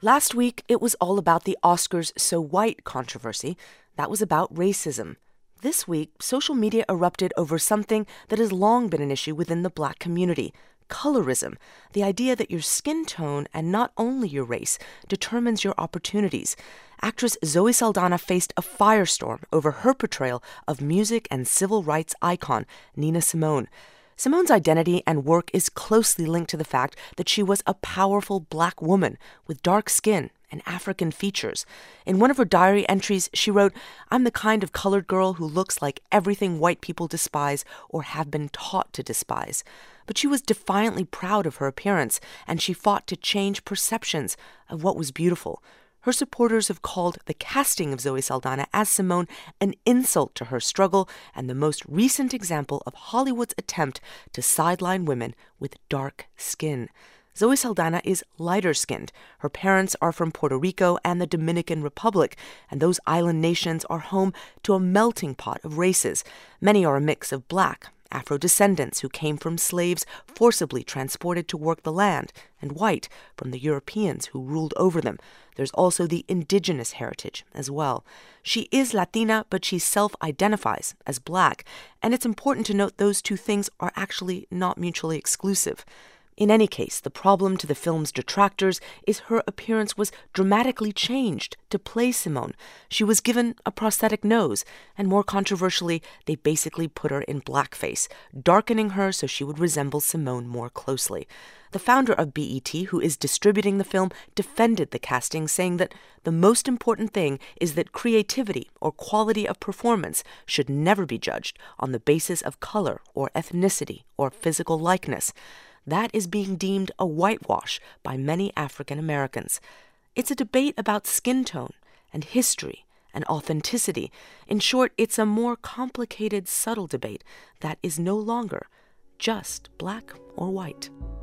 Last week, it was all about the Oscars So White controversy. That was about racism. This week, social media erupted over something that has long been an issue within the Black community: colorism, the idea that your skin tone, and not only your race, determines your opportunities. Actress Zoe Saldana faced a firestorm over her portrayal of music and civil rights icon Nina Simone. Simone's identity and work is closely linked to the fact that she was a powerful Black woman with dark skin and African features. In one of her diary entries, she wrote, "I'm the kind of colored girl who looks like everything white people despise or have been taught to despise." But she was defiantly proud of her appearance, and she fought to change perceptions of what was beautiful. Her supporters have called the casting of Zoe Saldana as Simone an insult to her struggle and the most recent example of Hollywood's attempt to sideline women with dark skin. Zoe Saldana is lighter-skinned. Her parents are from Puerto Rico and the Dominican Republic, and those island nations are home to a melting pot of races. Many are a mix of Black, Afro-descendants who came from slaves forcibly transported to work the land, and white from the Europeans who ruled over them. There's also the indigenous heritage as well. She is Latina, but she self-identifies as Black, and it's important to note those two things are actually not mutually exclusive. In any case, the problem to the film's detractors is her appearance was dramatically changed to play Simone. She was given a prosthetic nose, and more controversially, they basically put her in blackface, darkening her so she would resemble Simone more closely. The founder of BET, who is distributing the film, defended the casting, saying that the most important thing is that creativity or quality of performance should never be judged on the basis of color or ethnicity or physical likeness. That is being deemed a whitewash by many African Americans. It's a debate about skin tone and history and authenticity. In short, it's a more complicated, subtle debate that is no longer just black or white.